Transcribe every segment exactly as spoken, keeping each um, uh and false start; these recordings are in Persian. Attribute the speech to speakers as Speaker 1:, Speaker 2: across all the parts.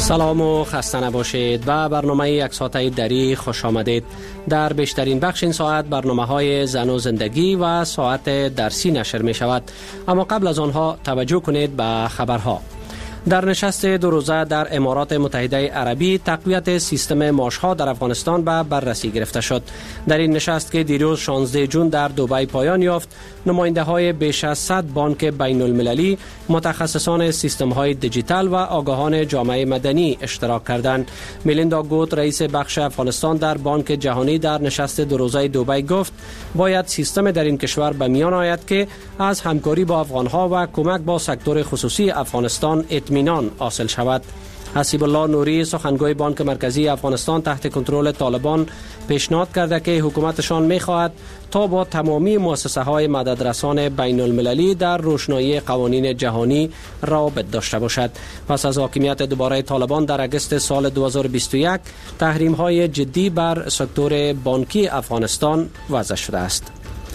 Speaker 1: سلام و خسته نباشید. و برنامه یک ساعته دری خوش آمدید. در بیشترین بخش این ساعت برنامه های زن و زندگی و ساعت درسی نشر می شود. اما قبل از آنها توجه کنید به خبرها. در نشست دو روزه در امارات متحده عربی تقویت سیستم معاشها در افغانستان به بررسی گرفته شد. در این نشست که دیروز شانزده ژوئن در دبی پایان یافت، نماینده های بیش از صد بانک بین المللی، متخصصان سیستم های دیجیتال و آگاهان جامعه مدنی اشتراک کردند. میلیندا گوت، رئیس بخش افغانستان در بانک جهانی، در نشست دو روزه دبی گفت باید سیستم در این کشور به میان آید که از همکاری با افغانها و کمک با سکتور خصوصی افغانستان اطمینان حاصل شود. حسیب الله نوری، سخنگوی بانک مرکزی افغانستان تحت کنترل طالبان، پیشنهاد کرده که حکومتشان می‌خواهد تا با تمامی مؤسسه‌های مددرسان بین المللی در روشنایی قوانین جهانی روابط داشته باشد. پس از حاکمیت دوباره طالبان در اگست سال دو هزار و بیست و یک، تحریم‌های جدی بر سکتور بانکی افغانستان وضع شده است.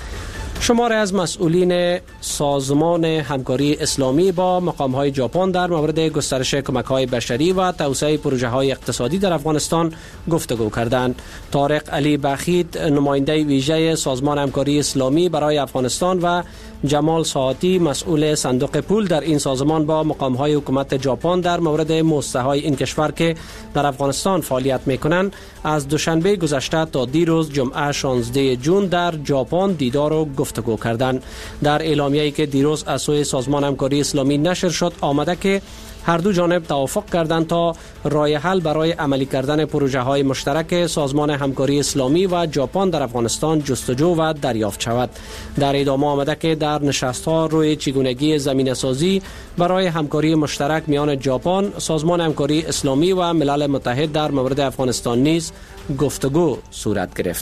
Speaker 1: شماری از مسئولین سازمان همکاری اسلامی با مقام‌های ژاپن در مورد گسترش کمک‌های بشری و توسعه پروژه‌های اقتصادی در افغانستان گفتگو کردند. طارق علی بخیت، نماینده ویژه سازمان همکاری اسلامی برای افغانستان، و جمال ساعتی، مسئول صندوق پول در این سازمان، با مقام‌های حکومت ژاپن در مورد مؤسسه‌های این کشور که در افغانستان فعالیت می‌کنند از دوشنبه گذشته تا دیروز جمعه شانزده ژوئن در ژاپن دیدار و گفتگو کردند. در اعلامیه‌ای که دیروز از سوی سازمان همکاری اسلامی نشر شد آمده که هر دو جانب توافق کردند تا راه حل برای عملی کردن پروژه‌های مشترک سازمان همکاری اسلامی و ژاپن در افغانستان جستجو و دریافت شود. در ادامه آمده که در نشست‌ها روی چگونگی زمینه‌سازی برای همکاری مشترک میان ژاپن، سازمان همکاری اسلامی و ملل متحد در مورد افغانستان نیز گفتگو صورت گرفت.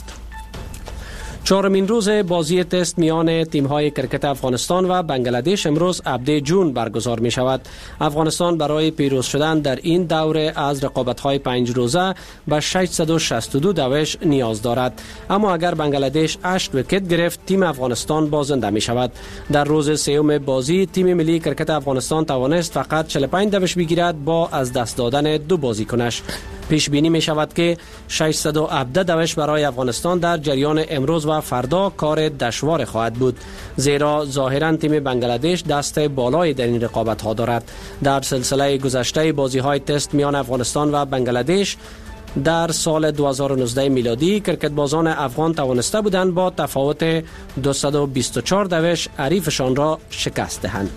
Speaker 1: چهارمین روز بازی تست میان تیم‌های کرکت افغانستان و بنگلادش امروز هفدهم ژوئن برگزار می شود. افغانستان برای پیروز شدن در این دوره از رقابت‌های پنج روزه به ششصد و شصت و دو دوش نیاز دارد. اما اگر بنگلادش هشت ویکت گرفت، تیم افغانستان بازنده می شود. در روز سوم بازی تیم ملی کرکت افغانستان توانست فقط چهل و پنج دوش بگیرد با از دست دادن دو بازیکنش. پیش بینی می شود که ششصد و هفده دوش برای افغانستان در جریان امروز و فردا کار دشوار خواهد بود، زیرا ظاهرا تیم بنگلادش دست بالای در این رقابت ها دارد. در سلسله گذشته بازی های تست میان افغانستان و بنگلادش در سال دو هزار و نوزده میلادی کرکت بازان افغان توانسته بودند با تفاوت دویست و بیست و چهار دوش حریفشان را شکست دهند.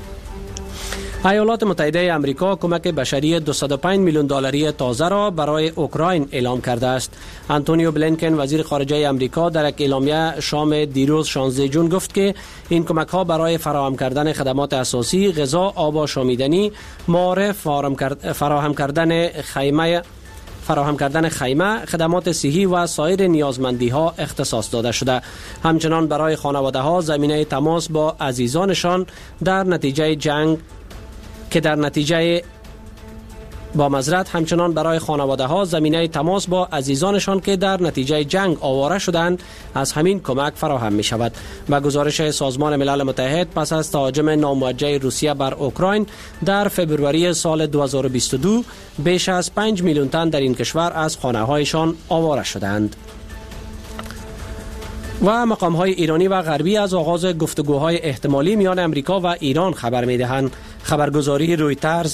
Speaker 1: ایالات متحده آمریکا کمک بشری دویست و پنج میلیون دلاری تازه را برای اوکراین اعلام کرده است. آنتونیو بلینکن، وزیر خارجه آمریکا، در یک اعلامیه شام دیروز شانزده ژوئن گفت که این کمک ها برای فراهم کردن خدمات اساسی، غذا، آب و آشامیدنی، معارف، فراهم کردن خیمه فراهم کردن خیمه، خدمات صحی و سایر نیازمندی ها اختصاص داده شده. همچنان برای خانواده ها زمینه تماس با عزیزانشان در نتیجه جنگ که در نتیجه با معذرت همچنان برای خانواده ها زمینه تماس با عزیزانشان که در نتیجه جنگ آواره شدند از همین کمک فراهم می شود. و گزارش سازمان ملل متحد پس از تهاجم ناموجه روسیه بر اوکراین در فبروری سال دو هزار و بیست و دو بیش از پنج میلیون تن در این کشور از خانه هایشان آواره شدند. و مقام‌های ایرانی و غربی از آغاز گفتگوهای احتمالی میان امریکا و ایران خبر می‌دهند. خبرگزاری رویترز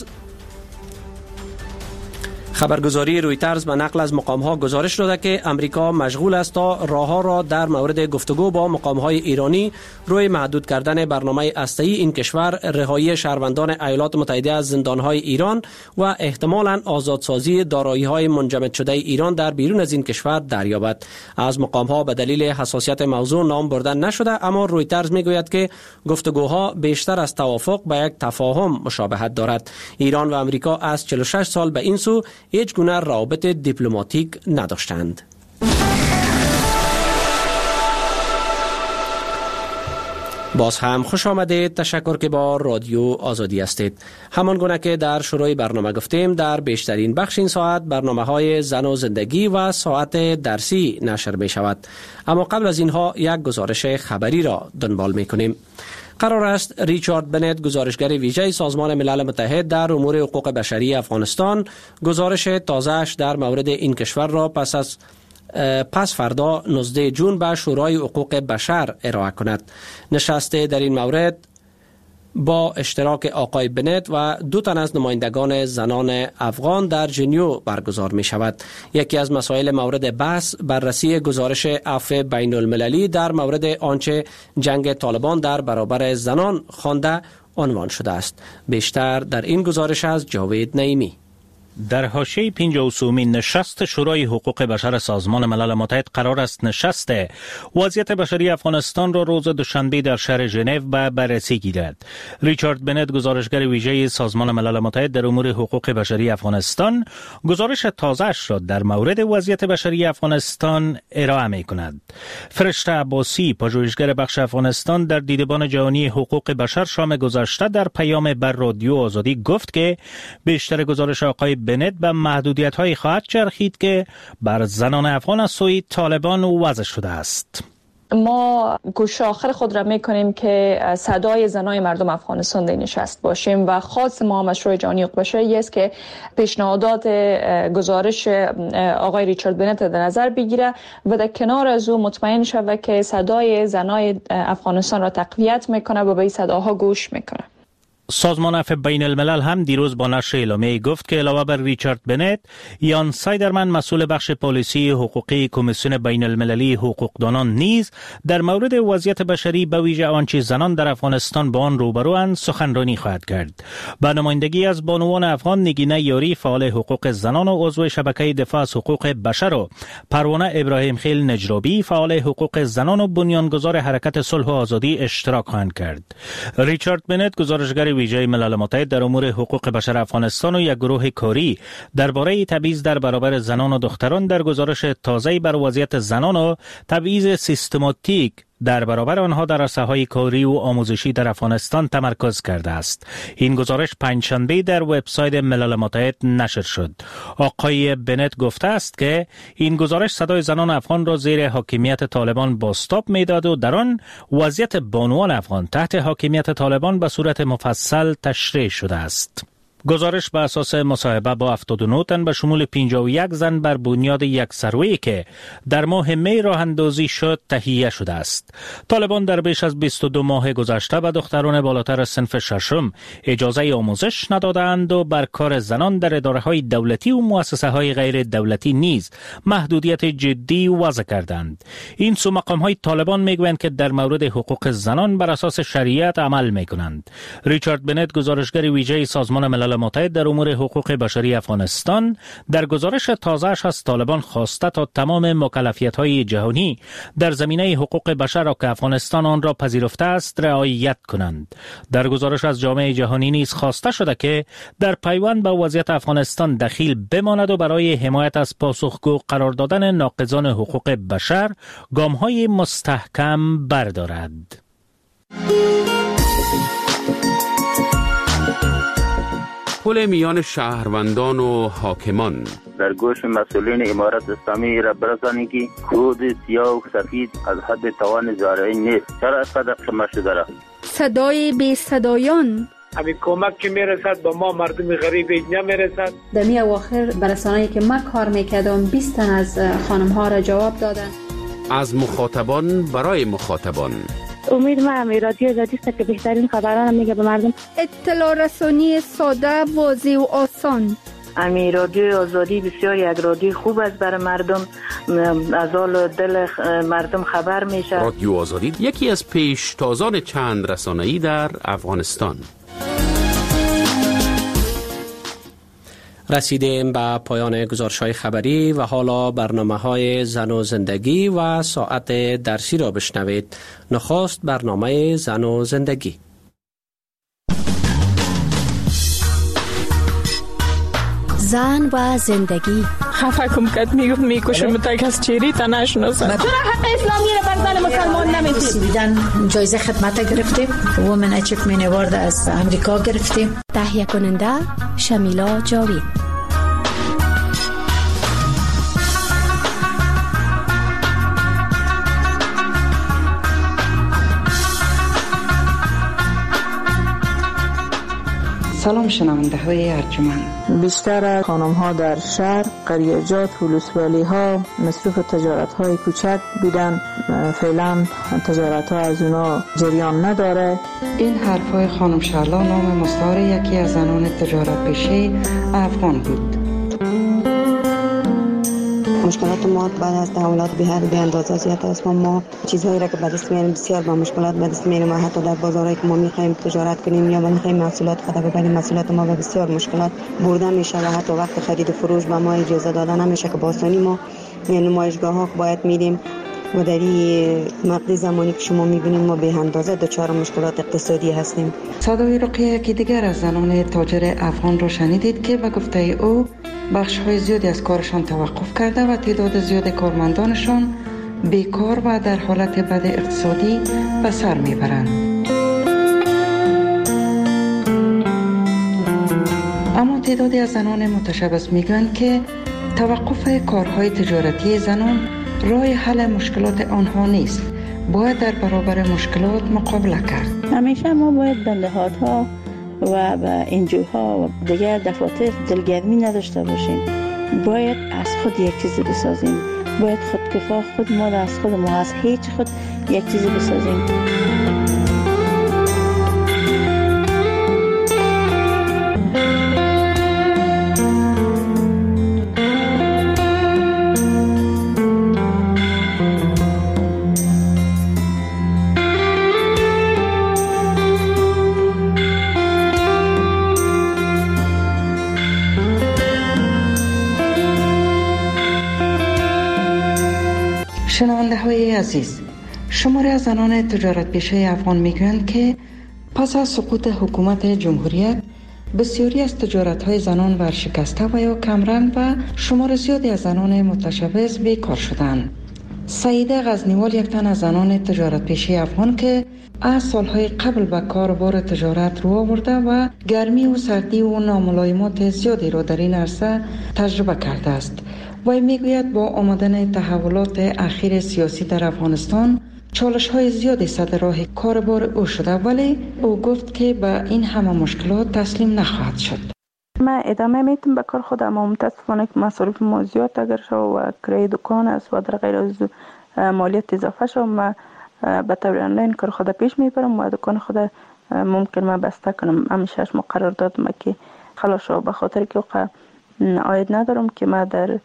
Speaker 1: خبرگزاری رویترز به نقل از مقام‌ها گزارش داده که امریکا مشغول است تا راه‌ها را در مورد گفتگو با مقام‌های ایرانی روی محدود کردن برنامه هسته‌ای این کشور، رهایی شهروندان ایالات متحده از زندان‌های ایران و احتمالاً آزادسازی دارایی‌های منجمد شده ایران در بیرون از این کشور دریابد. از مقام‌ها به دلیل حساسیت موضوع نام بردن نشده، اما رویترز می‌گوید که گفتگوها بیشتر از توافق به یک تفاهم مشابهت دارد. ایران و امریکا از چهل و شش سال به این سو هیچ گونه روابط دیپلماتیک نداشتند. باز هم خوش آمدید. تشکر که با رادیو آزادی هستید. همان گونه که در شروع برنامه گفتیم، در بیشترین بخش این ساعت برنامه های زن و زندگی و ساعت درسی نشر می شود. اما قبل از اینها یک گزارش خبری را دنبال می کنیم. قرار است ریچارد بنت، گزارشگر ویژه سازمان ملل متحد در امور حقوق بشری افغانستان، گزارش تازه‌اش در مورد این کشور را پس از پس فردا نوزدهم جون به شورای حقوق بشر ارائه کند. نشست در این مورد با اشتراک آقای بنت و دو تن از نمایندگان زنان افغان در ژنو برگزار می شود. یکی از مسائل مورد بحث بررسی گزارش عفو بین المللی در مورد آنچه جنگ طالبان در برابر زنان خوانده عنوان شده است. بیشتر در این گزارش از جاوید نعیمی.
Speaker 2: در حاشیه پنجاه و سومین نشست شورای حقوق بشر سازمان ملل متحد قرار است نشست وضعیت بشری افغانستان را روز دوشنبه در شهر ژنو به بررسی گیرد. ریچارد بنت، گزارشگر ویژه سازمان ملل متحد در امور حقوق بشری افغانستان، گزارش تازه‌اش را در مورد وضعیت بشری افغانستان ارائه می کند. فرشته عباسی، پژوهشگر بخش افغانستان در دیدبان جهانی حقوق بشر شام گذشته در پیام بر رادیو آزادی گفت که بیشتر گزارش آقای بنت به محدودیت‌های خواهد چرخید که بر زنان افغان از سوی طالبان وضع شده است.
Speaker 3: ما کوشش آخر خود را میکنیم که صدای زنای مردم افغانستان در نشست باشیم و خاص ما هم از شورای جهانی حقوق بشر است که پیشنهادات گزارش آقای ریچارد بنت در نظر بگیره و در کنار از او مطمئن شود که صدای زنای افغانستان را تقویت میکنه و به این صداها گوش میکنه.
Speaker 2: سازمان عفو بین الملل هم دیروز با نشر اعلامیه گفت که علاوه بر ریچارد بنت، یان سایدرمن، مسئول بخش پالیسی حقوقی کمیسیون بین المللی حقوقدانان نیز در مورد وضعیت بشری به ویژه آنچه زنان در افغانستان با آن روبروند سخنرانی خواهد کرد. با نمایندگی از بانوان افغان نگینه یاری، فعال حقوق زنان و عضو شبکه دفاع از حقوق بشر، و پروانه ابراهیم خیل نجرابی، فعال حقوق زنان و بنیانگذار حرکت صلح و آزادی اشتراک خواهند کرد. ریچارد بنت، گزارشگر ویژه ملل متحد در امور حقوق بشر افغانستان و یک گروه کاری درباره تبعیض در برابر زنان و دختران در گزارش تازه‌ای بر وضعیت زنان و تبعیض سیستماتیک در برابر آنها در عرصه‌های کاری و آموزشی در افغانستان تمرکز کرده است. این گزارش پنجشنبه در وبسایت ملل متحد نشر شد. آقای بنت گفته است که این گزارش صدای زنان افغان را زیر حاکمیت طالبان بازتاب می‌داد و در آن وضعیت بانوان افغان تحت حاکمیت طالبان به صورت مفصل تشریح شده است. گزارش بر اساس مصاحبه با هفتاد و نه تن به شمول پنجاه و یک زن بر بنیاد یک سروی که در ماه می راه اندازی شد تهیه شده است. طالبان در بیش از بیست و دو ماه گذشته به دختران بالاتر از صنف ششم اجازه آموزش ندادند و بر کار زنان در اداره‌های دولتی و مؤسسه‌های غیر دولتی نیز محدودیت جدی وضع کردند. این سو مقام‌های طالبان میگویند که در مورد حقوق زنان بر اساس شریعت عمل می‌کنند. ریچارد بنت، گزارشگر ویژه سازمان ملل متحد در امور حقوق بشری افغانستان، در گزارش تازه‌اش از طالبان خواسته تا تمام مکلفیت‌های جهانی در زمینه حقوق بشر را که افغانستان آن را پذیرفته است رعایت کنند. در گزارش از جامعه جهانی نیز خواسته شده که در پیوند به وضعیت افغانستان دخیل بماند و برای حمایت از پاسخگو قرار دادن ناقضان حقوق بشر گام‌های مستحکم بردارد.
Speaker 4: پل میان شهروندان و حاکمان
Speaker 5: در گوش مسئولین امارت اسلامی را برسانید که کود سیاه و سفید از حد توان زارعی نیست. چرا صدق شما شده را؟ صدای
Speaker 6: بی صدایان
Speaker 7: همین کمک که میرسد به ما مردم غریب اینجا میرسد.
Speaker 6: در می اواخر برسانه‌ای که من کار میکردم بیست تن از خانم ها را جواب دادن.
Speaker 4: از مخاطبان برای مخاطبان.
Speaker 8: امید ما هم رادیو آزادی است که بهترین خبران میگه به مردم.
Speaker 9: اطلاع رسانی ساده، واضح و آسان.
Speaker 10: امی رادیو آزادی بسیار یک رادیو خوب است برای مردم، از حال دل مردم خبر میشه.
Speaker 4: رادیو آزادی یکی از پیشتازان چند رسانه‌ای در افغانستان.
Speaker 1: رسیدیم به پایان گزارش‌های خبری و حالا برنامه‌های زن و زندگی و ساعت درسی را بشنوید. نخست برنامه زن و زندگی.
Speaker 11: زن و زندگی.
Speaker 12: خفه کم کت میگفت میکشم تا که از چیری تا نشناسم.
Speaker 13: چرا حق اسلامی را بر زن مسلمان نمیدید؟
Speaker 14: دیدن جایزه خدمت گرفتیم، وومن اچیومنت اوارد از امریکا گرفتیم.
Speaker 11: تهیه کننده شمیلا جاوید.
Speaker 15: سلام شنونده های ارجمند.
Speaker 12: بیشتر خانم ها در شهر، قریجات و ولسوالی ها مصروف تجارت های کوچک بودن. فعلا تجارت ها از اونا جریان نداره.
Speaker 15: این حرف های خانم شعلا نام مستعار یکی از زنان تجارت پیشه افغان بود.
Speaker 16: مشکلات ما بعد از تحولات به هر به اندازه زیاد است. ما چیزهایی را که به دست میاریم بسیار با مشکلات به دست میاریم. حتی در بازارهایی که ما میخوایم تجارت کنیم یا میخوایم محصولات خود ببریم، محصولات ما به بسیار مشکلات برده میشه و حتی وقت خرید و فروش به ما اجازه داده نمیشه که با آسانی ما نمایشگاه ها باید میریم و در این مقطع زمانی که شما میبینید ما به اندازه دچار مشکلات اقتصادی هستیم.
Speaker 15: صدای رقیه که دیگر از زنان تاجر افغان را شنیدید که به گفته او بخش های زیادی از کارشان توقف کرده و تعداد زیاد کارمندانشان بیکار و در حالت بد اقتصادی به سر میبرند. اما تعدادی از زنان متشبث میگویند که توقف کارهای تجارتی زنان راه حل مشکلات آنها نیست. باید در برابر مشکلات مقابله کرد.
Speaker 17: همیشه ما باید به نهادها و به انجوها و دیگر دفاتر دلگرمی نداشته باشیم. باید از خود یک چیزی بسازیم. باید خودکفا خود ما از خود ما از هیچ خود یک چیزی بسازیم.
Speaker 15: شنونده های عزیز، شماری از زنان تجارت پیشه افغان میگویند که پس از سقوط حکومت جمهوریت بسیاری از تجارت های زنان ورشکسته و یا کمرنگ و شمار زیادی از زنان متشبث بیکار شدند. سعیده غزنیوال یک تن از زنان تجارت پیشه افغان که از سالهای قبل به کاروبار تجارت رو آورده و گرمی و سردی و ناملایمات زیادی را در این عرصه تجربه کرده است. وی میگوید با آمدن تحولات اخیر سیاسی در افغانستان چالش های زیادی سر راه کاروبار او شده، ولی او گفت که به این همه مشکلات تسلیم نخواهد شد.
Speaker 3: من ادامه میتونم به کار خودم، اما متاسفانه که مصارف ما زیاد اگر شد و کرایه دکان است و در غیر از مالیات اضافه شد، من به طور آنلاین کار خود پیش میبرم و دکان خود ممکن من بسته کنم. همیشه ما قرار دادم که خلاص شد، به خاطر که عاید ندارم که من در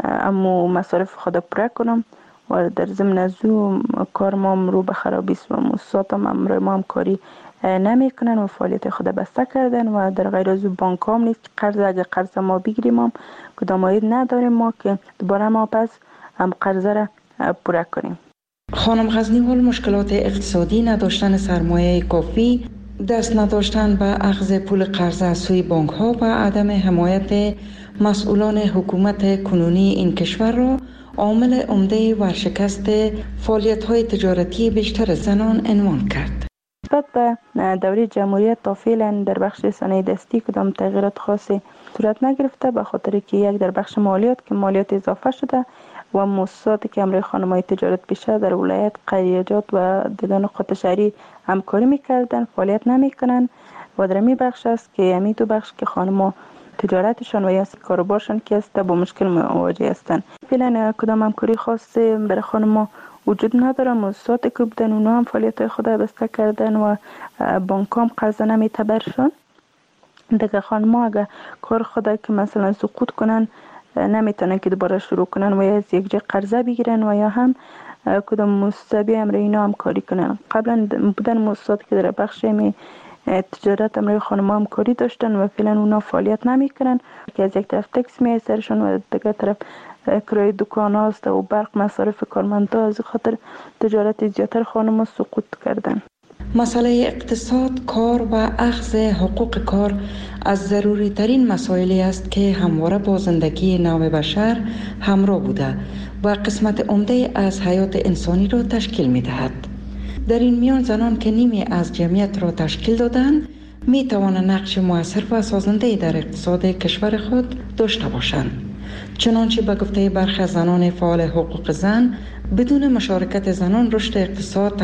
Speaker 3: اما مصارف خود پره کنم و در ضمن از او کار ما رو به خرابی است و مؤسسات هم ما هم کاری نمی کنن و فعالیت خود بسته کردن و در غیر از او بانک هم نیست که قرض اگر قرض ما بگیریم هم کدام عاید نداریم ما که دوباره ما پس هم قرض را پره کنیم.
Speaker 15: خانم غزنیوال مشکلات اقتصادی، نداشتن سرمایه کافی، دست نداشتن به اخذ پول قرض از سوی بانک ها و عدم حمایت مسئولان حکومت کنونی این کشور را عامل عمده ورشکست فعالیت های تجارتی بیشتر زنان عنوان کرد.
Speaker 3: نسبت به دوره جمهوریت تا فعلا در بخش صنایع دستی کدام تغییرات خاصی صورت نگرفته، به خاطر که یک در بخش مالیات که مالیات اضافه شده و مؤسساتی که امروز خانم‌های تجارت پیشه در ولایت، قریجات و دیگر نقاط شهری همکاری میکردن فعالیت نمیکنن و در می بخش است که همین دو بخش که خانم‌ها تجارتشان و یا کاروبارشان که است با مشکل مواجه هستند. فعلا کدام همکاری خاصی برای خانم‌ها وجود نداره. مؤسساتی که بودن اونا هم فعالیت خود بسته کردن و بانک هم قرض نمیتبرشون. دیگه خانم‌ها اگر کار خود که مثلا سقوط کنن نمیتونن که دوباره شروع کنن و یا از یک جای قرضه بگیرن و یا هم کدام مؤسسه بیام روی اینا هم کاری کنن. قبلا بودن مؤسساتی که در بخش می تجارت امروی خانم‌ها هم کاری داشتن و فعلا اونا فعالیت نمیکنن که از یک طرف تکس می سرشون و دیگه طرف کرایه دکان هاست و برق مصارف کارمندا، از خاطر تجارت زیاتر خانم‌ها سقوط کردن.
Speaker 15: مسئله اقتصاد، کار و اخذ حقوق کار از ضروری ترین مسائلی است که همواره با زندگی نوع بشر همراه بوده و قسمت عمده از حیات انسانی را تشکیل می دهد. در این میان زنان که نیمی از جمعیت را تشکیل دادند می توانند نقش مؤثر و سازنده در اقتصاد کشور خود داشته باشند. چنانچه به گفته برخی زنان فعال حقوق زن، بدون مشارکت زنان رشد اقتصاد